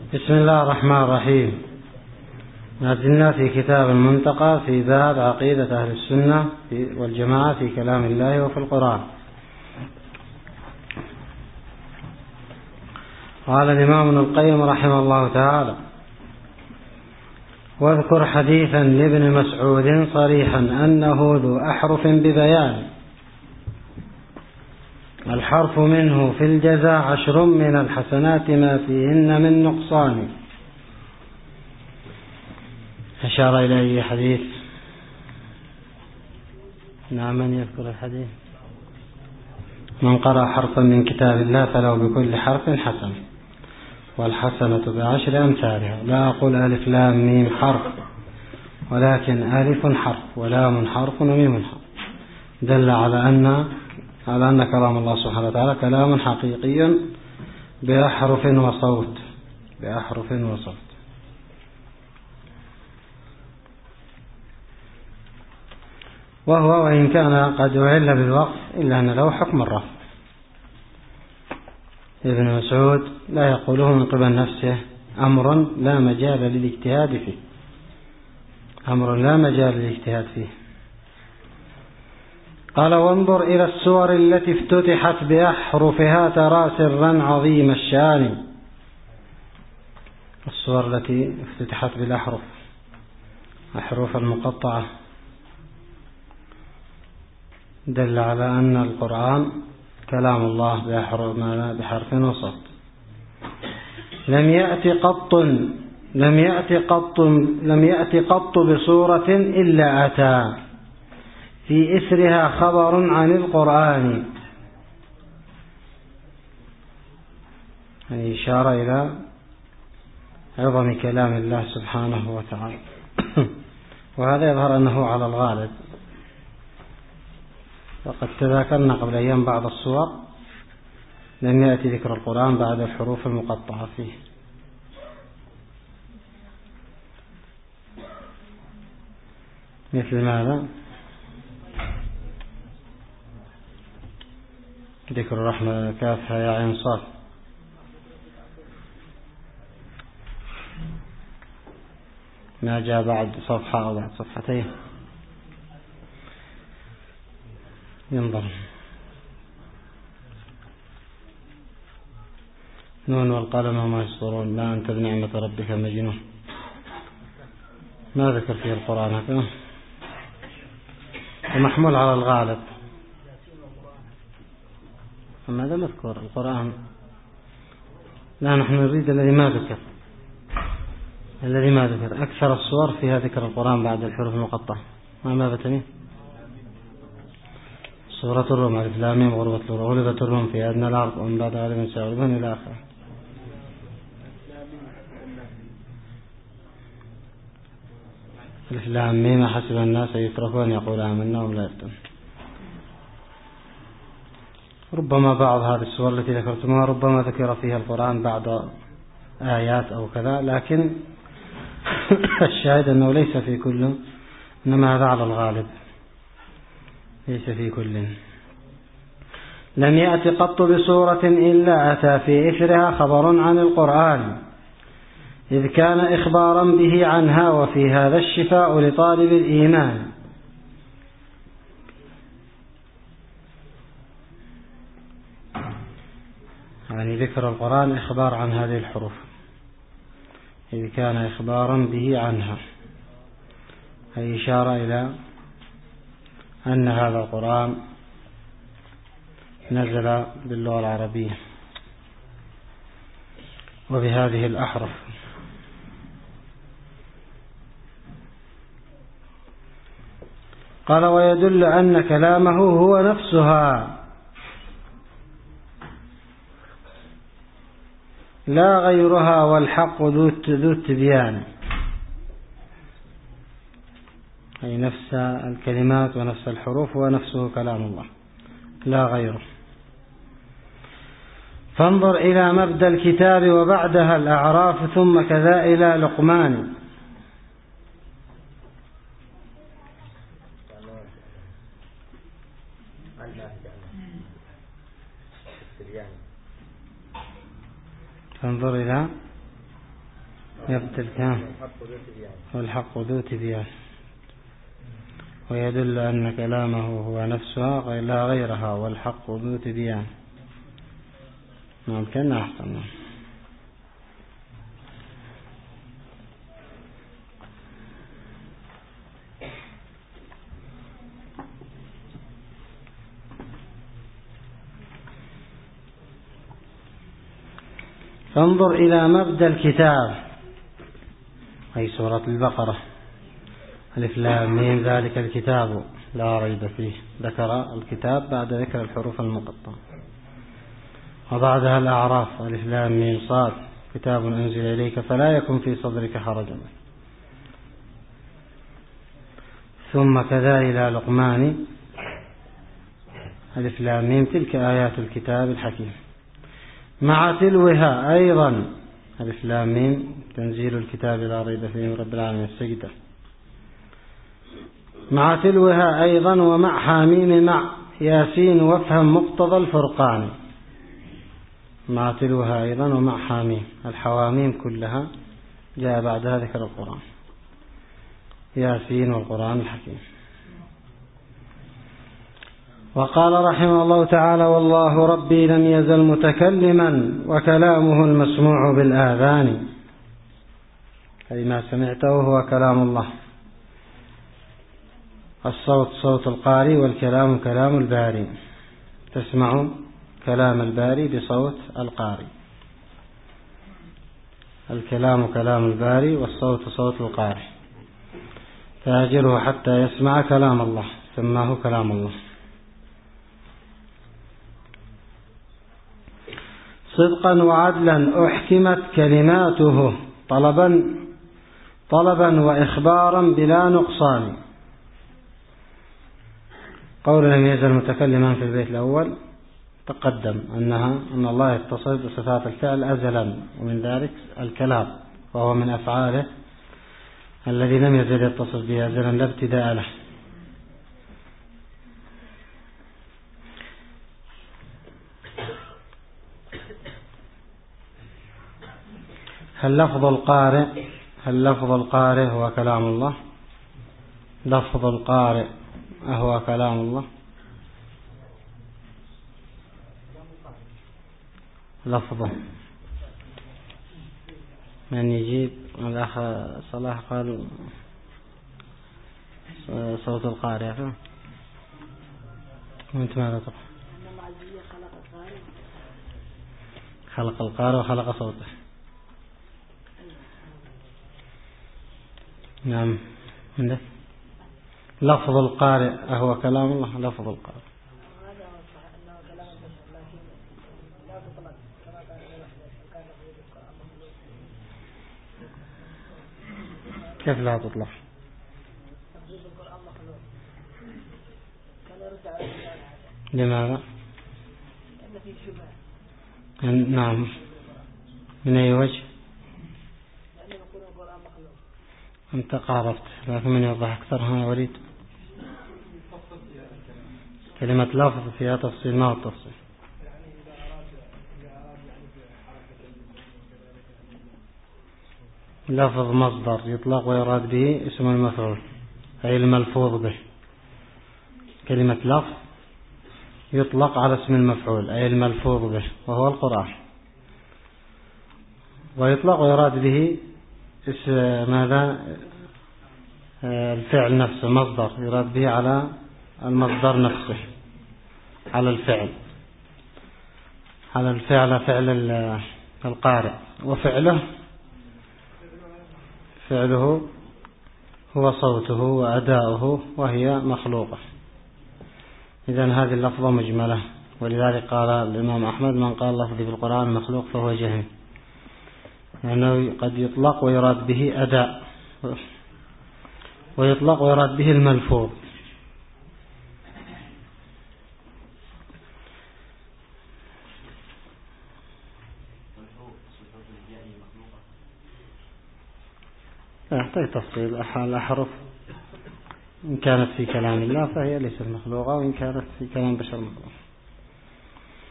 بسم الله الرحمن الرحيم. ما زلنا في كتاب المنتقى في باب عقيدة أهل السنة والجماعة في كلام الله وفي القرآن. قال الإمام ابن القيم رحمه الله تعالى: واذكر حديثا لابن مسعود صريحا أنه ذو أحرف ببيان، الحرف منه في الجزاء 10 من الحسنات ما فيهن من نقصان. أشار إلى أي حديث؟ نعم، من يذكر الحديث؟ من قرأ حرفا من كتاب الله فله بكل حرف حسنة، والحسنة ب10 أمثالها. لا أقول ألف لام ميم حرف، ولكن ألف حرف ولام حرف وميم حرف، دل على أن كلام الله سبحانه وتعالى كلام حقيقي بأحرف وصوت. وهو وإن كان قد أعل بالوقف إلا أن له حكم الرفع. ابن مسعود لا يقوله من قبل نفسه، أمر لا مجال للاجتهاد فيه. قال: وانظر إلى السور التي افتتحت بأحرفها ترى سرا عظيم الشان. السور التي افتتحت بالأحرف، أحرف المقطعة، دل على أن القرآن كلام الله بحرف وصوت. لم يأت قط بصورة إلا أتى في إثرها خبر عن القرآن. يعني إشارة إلى عظم كلام الله سبحانه وتعالى. وهذا يظهر أنه على الغالب، وقد تذاكرنا قبل أيام بعض الصور لم يأتي ذكر القرآن بعد الحروف المقطعة فيه. مثل ماذا؟ ذكر الرحمة كافها يا عين صاد. ما جاء بعد صفحة أو بعد صفحتين. ينظر: نون والقلم وما يسطرون، ما أنت بنعمة ربك مجنون. ما ذكر فيه القرآن هكذا، ومحمول على الغالب. أما هذا مذكور القرآن، لا، نحن نريد الذي ما ذكر. أكثر الصور فيها ذكر القرآن بعد الحروف المقطعة. ما بتني سورة الروم: ألف لام ميم غلبت الروم في أدنى الأرض ومن بعد غالب سيغلبون إلى آخره. ألف لام ميم حسب الناس يتركون يقول آمنا وهم لا يفتنون. ربما بعض هذه السور التي ذكرتمها ربما ذكر فيها القرآن بعد آيات أو كذا، لكن الشاهد أنه ليس في كل، إنما هذا على الغالب، ليس في كل. لم يأت قط بصورة إلا أتى في إثرها خبر عن القرآن، إذ كان إخبارا به عنها، وفي هذا الشفاء لطالب الإيمان. يعني ذكر القرآن إخبار عن هذه الحروف، إذ كان إخبارا به عنها، أي إشارة إلى أن هذا القرآن نزل باللغة العربية وبهذه الأحرف. قال: ويدل أن كلامه هو نفسها لا غيرها، والحق ذو التبيان. أي نفس الكلمات ونفس الحروف ونفسه كلام الله لا غيره. فانظر إلى مبدأ الكتاب وبعدها الأعراف، ثم كذا إلى لقمان. فانظر إلى يبدل كان والحق ذو تبيان، ويدل أن كلامه هو نفسها لا غيرها، والحق ذو تبيان. ممكن أحسن. فانظر إلى مبدأ الكتاب، أي سورة البقرة، ألف لام ميم ذلك الكتاب لا ريب فيه. ذكر الكتاب بعد ذكر الحروف المقطعة، وبعدها الأعراف ألف لام ميم صاد كتاب أنزل إليك فلا يكن في صدرك حرج، ثم كذا إلى لقمان ألف لام ميم تلك آيات الكتاب الحكيم، مع تلوها أيضا ألف لام ميم تنزيل الكتاب لا ريب فيه من رب العالمين السجدة، مع تلوها أيضا ومع حاميم مع ياسين وافهم مقتضى الفرقان. مع تلوها أيضا ومع حاميم، الحواميم كلها جاء بعدها ذكر القرآن، ياسين والقرآن الحكيم. وقال رحمه الله تعالى: والله ربي لم يزل متكلما وكلامه المسموع بالآذان، أي ما سمعته هو كلام الله، الصوت صوت القارئ والكلام كلام الباري، تسمع كلام الباري بصوت القارئ، الكلام كلام الباري والصوت صوت القارئ، فأجره حتى يسمع كلام الله، سماه كلام الله. صدقا وعدلا أحكمت كلماته طلبا وإخبارا بلا نقصان. قول لم يزل متكلما في البيت الأول تقدم أن الله يتصف بصفات الفعل أزلا، ومن ذلك الكلام، وهو من أفعاله الذي لم يزل يتصف به أزلا لا ابتداء له. هل لفظ القارئ هو كلام الله؟ لفظ القارئ أهو كلام الله؟ لفظه من يجيب؟ الأخ صلاح قال صوت القارئ، وانت ماذا تقول؟ خلق القارئ وخلق صوته. نعم. عندك لفظ القارئ أهو كلام الله؟ لفظ القارئ كيف لا تطلق؟ لماذا؟ نعم. من أي وجه؟ أنت قاربت، لكن من يوضح أكثر؟ ها وليد. كلمة لفظ فيها تفصيل، ما هو التفصيل؟ لفظ مصدر يطلق ويراد به اسم المفعول، أي الملفوظ به. كلمة لفظ يطلق على اسم المفعول أي الملفوظ به وهو القرآن، ويطلق ويراد به ماذا؟ الفعل نفسه، مصدر يراد به على المصدر نفسه، على الفعل فعل القارئ، وفعله هو صوته وأداؤه، وهي مخلوقة. إذن هذه اللفظة مجملة، ولذلك قال الإمام أحمد: من قال لفظي في القرآن مخلوق فهو جهم، لأنه قد يطلق ويراد به أداء، ويطلق ويراد به الملفوظ. لا يحتاج تفصيل. الأحرف إن كانت في كلام الله فهي ليست مخلوقة، وإن كانت في كلام بشر مخلوق.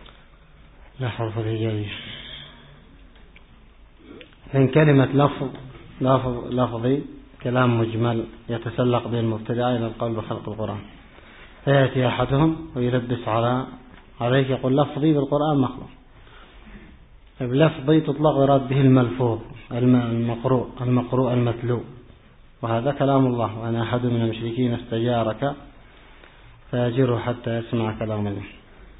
الأحرف الهجائية. إن كلمة لفظ لفظي كلام مجمل يتسلق به المبتدع إلى القول بخلق القرآن، فيأتي أحدهم ويلبس عليك يقول لفظي بالقرآن مخلوق. لفظي تطلق ويراد به الملفوظ المقروء المتلو، وهذا كلام الله. وأن أحد من المشركين استجارك فيجره حتى يسمع كلام الله.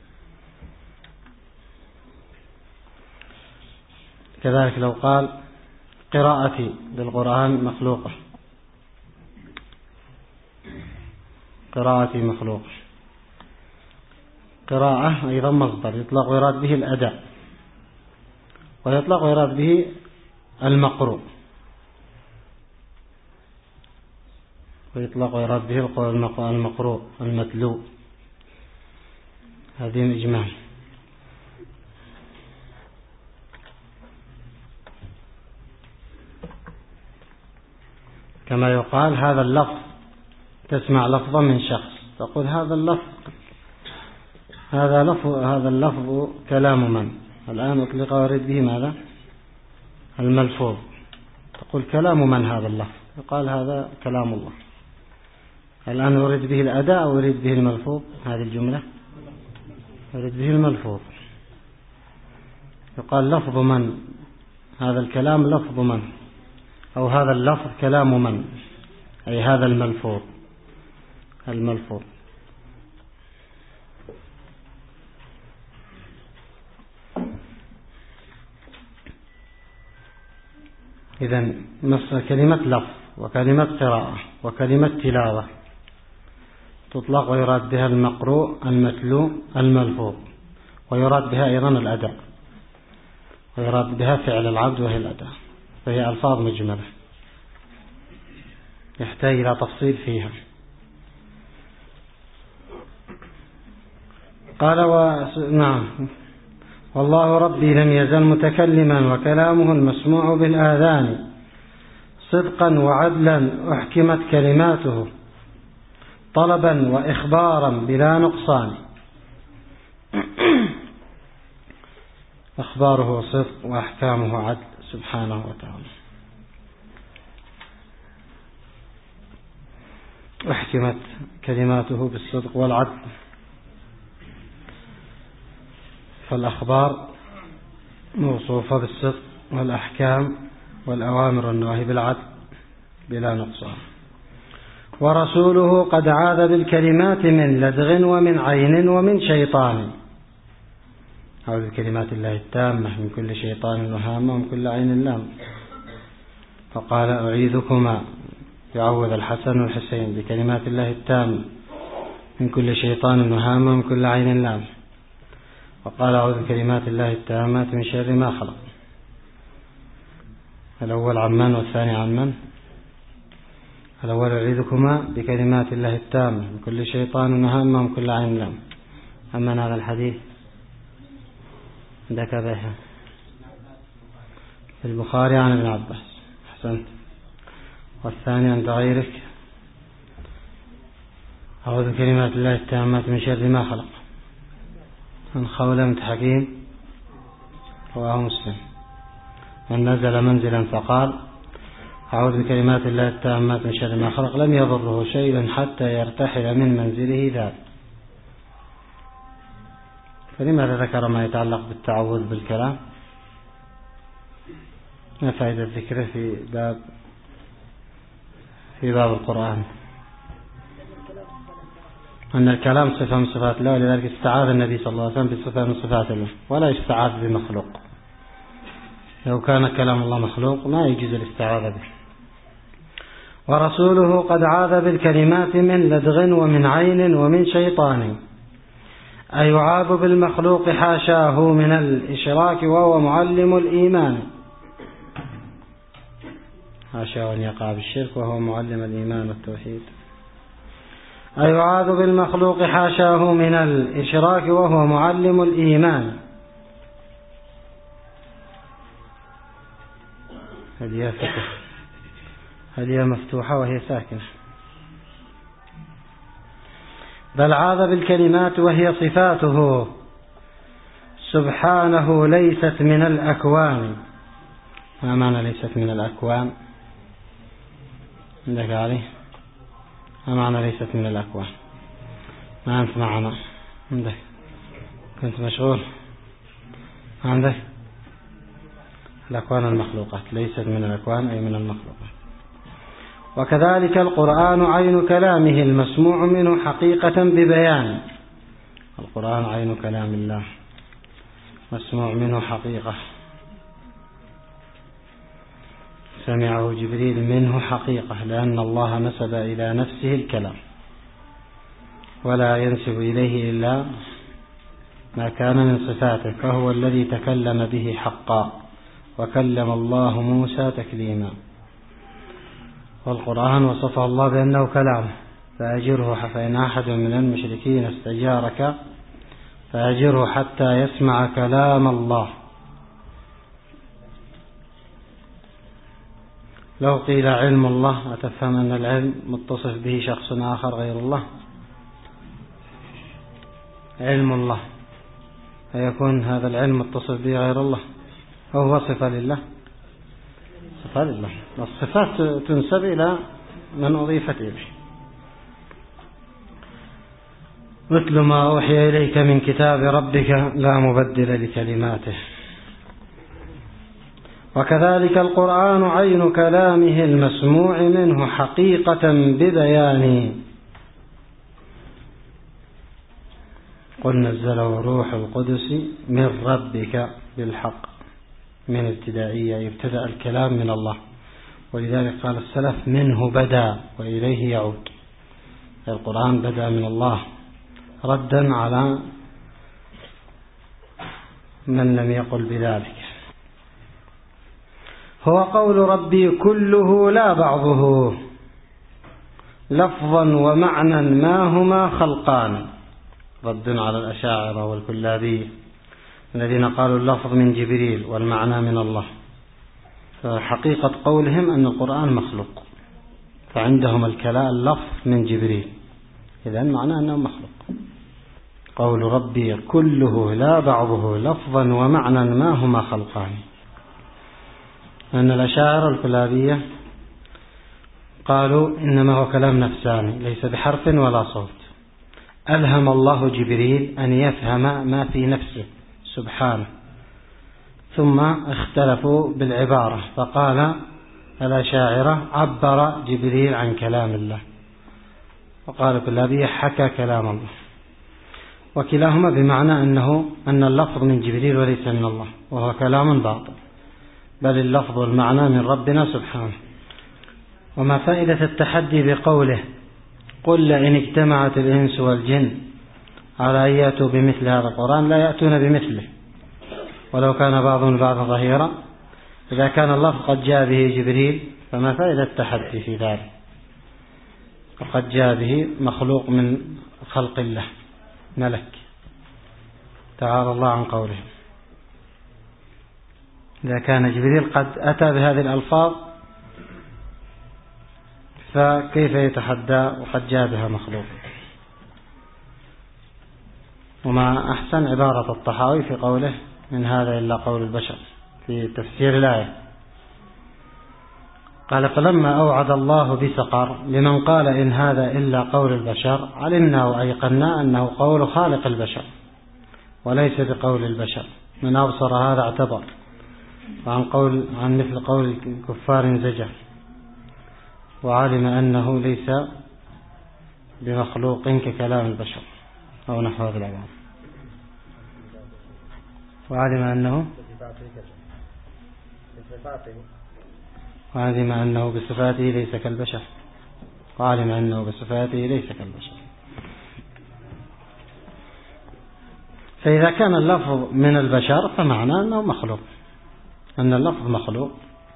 كذلك لو قال قراءتي بالقرآن مخلوقة، قراءتي مخلوقة. قراءة أيضا مصدر يطلق ويراد به الأداء، ويطلق ويراد به المقروء، ويطلق ويراد به المقروء المتلو. هذه الإجمال. كما يقال هذا اللفظ، تسمع لفظا من شخص تقول هذا اللفظ كلام من؟ الآن أطلق ويريد به ماذا؟ الملفوظ. تقول كلام من هذا اللفظ؟ يقال هذا كلام الله. الآن يريد به الأداء أو يريد به الملفوظ؟ هذه الجملة يريد به الملفوظ. يقال لفظ من؟ هذا الكلام لفظ من؟ أو هذا اللفظ كلام من؟ أي هذا الملفوظ. إذن كلمة لفظ وكلمة قراءة وكلمة تلاوة تطلق ويراد بها المقروء المتلو الملفوظ، ويراد بها أيضا الأداء، ويراد بها فعل العبد وهي الأداء، فهي ألفاظ مجملة يحتاج إلى تفصيل فيها. قال نعم والله ربي لم يزل متكلما وكلامه المسموع بالآذان صدقا وعدلا أحكمت كلماته طلبا وإخبارا بلا نقصان. أخباره صدق وأحكامه عدل سبحانه وتعالى. أحكمت كلماته بالصدق والعدل، فالأخبار موصوفة بالصدق والأحكام والأوامر والنواهي بالعدل بلا نقصان. ورسوله قد عاذ بالكلمات من لدغ ومن عين ومن شيطان. أعوذ بكلمات الله التامة من كل شيطان وهامة ومن كل عين لام. فقال أعيذكما، يعوذ الحسن والحسين بكلمات الله التامة من كل شيطان وهامة ومن كل عين لام. وقال أعوذ بكلمات الله التامة من شر ما خلق. الأول عن من والثاني عن من؟ الأول أعيذكما بكلمات الله التامة من كل شيطان وهامة ومن كل عين لام. أما هذا الحديث عندك بها في البخاري عن ابن عباس. أحسنت. والثاني عند غيرك أعوذ بكلمات الله التامة من شر ما خلق عن خولة بنت حكيم رواه مسلم. من نزل منزلا فقال أعوذ بكلمات الله التامة من شر ما خلق لم يضره شيء حتى يرتحل من منزله ذاك. فلماذا ذكر ما يتعلق بالتعوذ بالكلام؟ ما فائدة ذكره في باب القرآن؟ أن الكلام صفة من صفات الله، ولذلك استعاذ النبي صلى الله عليه وسلم بصفة من صفات الله ولا يستعاذ بمخلوق. لو كان كلام الله مخلوق ما يجوز الاستعاذة به. ورسوله قد عاذ بالكلمات من لدغ ومن عين ومن شيطان، أي يعاذ بالمخلوق حاشاه من الإشراك وهو معلم الإيمان. حاشاه أن يقع بالشرك وهو معلم الإيمان والتوحيد. أي يعاذ بالمخلوق حاشاه من الإشراك وهو معلم الإيمان. هذه مفتوحة وهي ساكنة. بل عاذ بالكلمات وهي صفاته سبحانه ليست من الأكوان. ما معنى ليست من الأكوان؟ عندك علي ما معنى ليست من الأكوان؟ ما أنت معنا عندك، كنت مشغول. عندك الأكوان المخلوقات، ليست من الأكوان أي من المخلوقات. وكذلك القرآن عين كلامه المسموع منه حقيقة ببيان. القرآن عين كلام الله مسموع منه حقيقة، سمعه جبريل منه حقيقة، لأن الله نسب إلى نفسه الكلام ولا ينسب إليه إلا ما كان من صفاته، فهو الذي تكلم به حقا، وكلم الله موسى تكليما. والقرآن وصفه الله بأنه كلام، فأجره فإن أحد من المشركين استجارك فأجره حتى يسمع كلام الله. لو قيل علم الله أتفهم أن العلم متصف به شخص آخر غير الله؟ علم الله فيكون هذا العلم متصف به غير الله أو هو صفة لله؟ صفة لله. الصفات تنسب إلى من أضيفت إليه. مثل ما أوحي إليك من كتاب ربك لا مبدل لكلماته. وكذلك القرآن عين كلامه المسموع منه حقيقة ببيانه. قل نزله روح القدس من ربك بالحق، من ابتدائية يبتدأ الكلام من الله، ولذلك قال السلف منه بدأ وإليه يعود. القرآن بدأ من الله ردا على من لم يقل بذلك. هو قول ربي كله لا بعضه، لفظا ومعنى ما هما خلقان، رد على الأشاعرة والكلابية الذين قالوا اللفظ من جبريل والمعنى من الله. فحقيقة قولهم أن القرآن مخلوق، فعندهم الكلام اللفظ من جبريل، إذن معناه أنه مخلوق. قول ربي كله لا بعضه، لفظا ومعنى ما هما خلقان. أن الأشاعرة الكلابية قالوا إنما هو كلام نفساني ليس بحرف ولا صوت، ألهم الله جبريل أن يفهم ما في نفسه سبحانه، ثم اختلفوا بالعبارة، فقال الأشاعرة عبر جبريل عن كلام الله، وقال الكلابية حكى كلام الله. وكلاهما بمعنى أن اللفظ من جبريل وليس من الله، وهو كلام باطل، بل اللفظ والمعنى من ربنا سبحانه. وما فائدة التحدي بقوله قل لئن اجتمعت الإنس والجن على أن يأتوا بمثل هذا القرآن لا يأتون بمثله ولو كان بعضهم بعضا ظهيرا. إذا كان اللفظ قد جاء به جبريل فما فائدة التحدي في ذلك، وقد جاء به مخلوق من خلق الله ملك، تعالى الله عن قوله. إذا كان جبريل قد أتى بهذه الألفاظ فكيف يتحدى وقد جاء بها مخلوق؟ وما أحسن عبارة الطحاوي في قوله من هذا إلا قول البشر في تفسير الآية، قال فلما أوعد الله بسقر لمن قال إن هذا إلا قول البشر علمنا وأيقنا أنه قول خالق البشر وليس بقول البشر، من أبصر هذا اعتبر، عن مثل قول كفار زجر، وعلم أنه ليس بمخلوق ككلام البشر أو نحو هذا العبارة، وعلم أنه بصفاته ليس كالبشر، وعلم أنه بصفاته ليس كالبشر. فإذا كان اللفظ من البشر فمعناه أنه مخلوق، أن اللفظ مخلوق.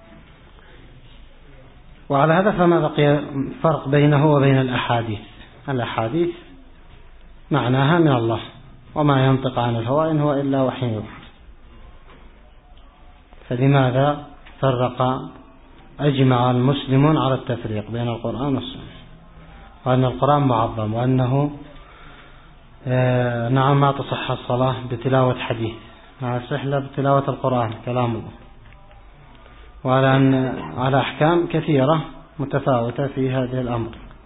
وعلى هذا فما بقي فرق بينه وبين الأحاديث. الأحاديث معناها من الله، وما ينطق عن الهوى إن هو إلا وحي يوحى. فلماذا أجمع المسلمون على التفريق بين القرآن والسنة، وأن القرآن معظم، وأنه نعم ما تصح الصلاة بتلاوة حديث، ما تصح بتلاوة القرآن كلام الله، وعلى أحكام كثيرة متفاوتة في هذه الأمر.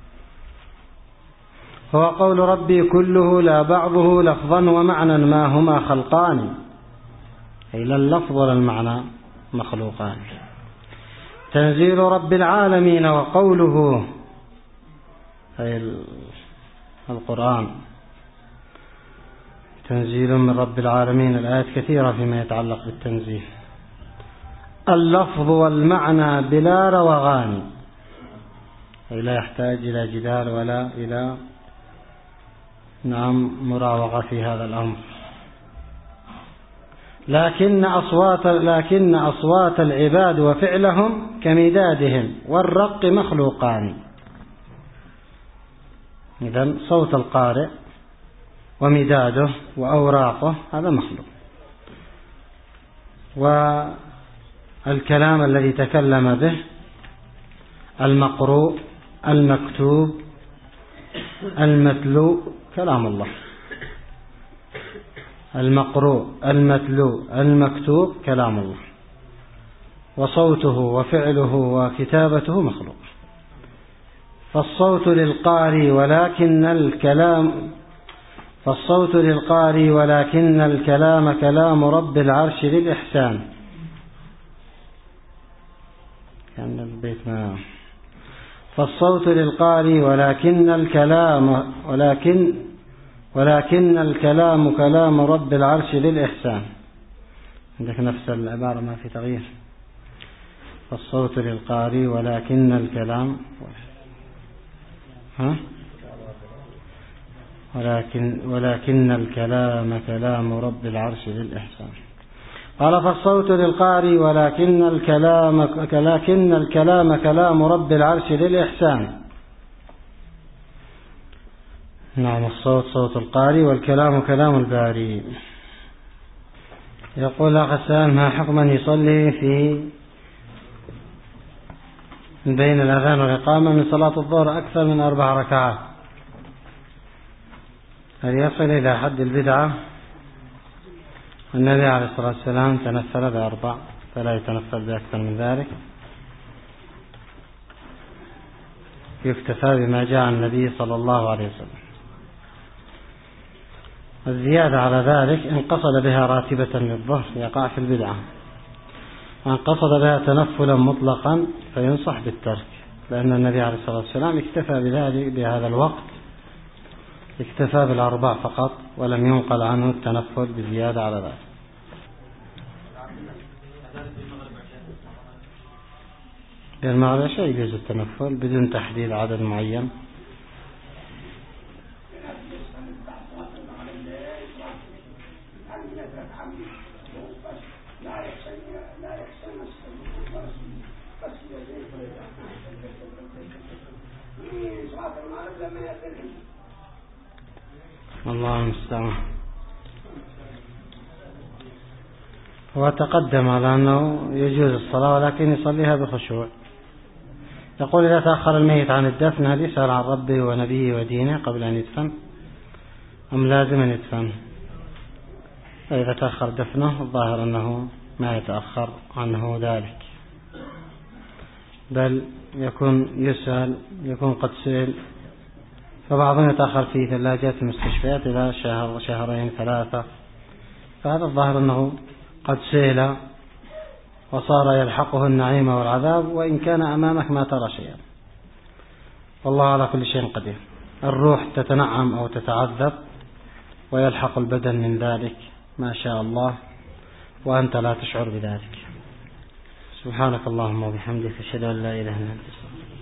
هو قول ربي كله لا بعضه لفظا ومعنى ما هما خلقان، أي لا اللفظ ولا المعنى مخلوقان. تنزيل رب العالمين وقوله أي القرآن تنزيل من رب العالمين. الآيات كثيرة فيما يتعلق بالتنزيل. اللفظ والمعنى بلا روغان، أي لا يحتاج إلى جدال ولا إلى مراوغة في هذا الأمر. لكن أصوات العباد وفعلهم كمدادهم والرق مخلوقان. إذن صوت القارئ ومداده وأوراقه هذا مخلوق، والكلام الذي تكلم به المقروء المكتوب المتلو كلام الله. المقروء المتلو المكتوب كلام الله، وصوته وفعله وكتابته مخلوق. فالصوت للقارئ ولكن الكلام كلام رب العرش للإحسان. كان البيت ما فالصوت للقارئ ولكن الكلام كلام رب العرش للإحسان. عندك نفس العبارة ما في تغيير. فالصوت للقارئ ولكن الكلام ولكن الكلام كلام رب العرش للإحسان. قال فالصوت للقارئ ولكن الكلام كلام رب العرش للإحسان. نعم، الصوت صوت القارئ والكلام كلام الباري. يقول أخ السائل: ما حكم من يصلي في بين الأذان والإقامة من صلاة الظهر أكثر من 4 ركعات؟ هل يصل إلى حد البدعة؟ النبي عليه الصلاة والسلام تنفل ب4 فلا يتنفل بأكثر من ذلك. يكتفى بما جاء عن النبي صلى الله عليه وسلم. الزيادة على ذلك إن قصد بها راتبة للظهر يقع في البدعة، وإن قصد بها تنفلا مطلقا فينصح بالترك، لأن النبي عليه الصلاة والسلام اكتفى بذلك بهذا الوقت، اكتفى بال4 فقط، ولم ينقل عنه التنفل بزيادة على ذلك. بالمغرب شيء يجوز التنفل بدون تحديد عدد معين. الله المستعان. هو تقدم على أنه يجوز الصلاة ولكن يصليها بخشوع. يقول: إذا تأخر الميت عن الدفن هل يسأل عن ربه ونبيه ودينه قبل أن يدفن أم لازم أن يدفن؟ فإذا تأخر دفنه الظاهر أنه ما يتأخر عنه ذلك، بل يكون قد سئل، فبعضهم يتأخر في ثلاجات المستشفيات إلى 1 2 3، فهذا الظاهر أنه قد سئل وصار يلحقه النعيم والعذاب، وإن كان أمامك ما ترى شيئا. والله على كل شيء قدير. الروح تتنعم أو تتعذب ويلحق البدن من ذلك ما شاء الله، وأنت لا تشعر بذلك. سبحانك اللهم وبحمدك، أشهد أن لا إله إلا أنت.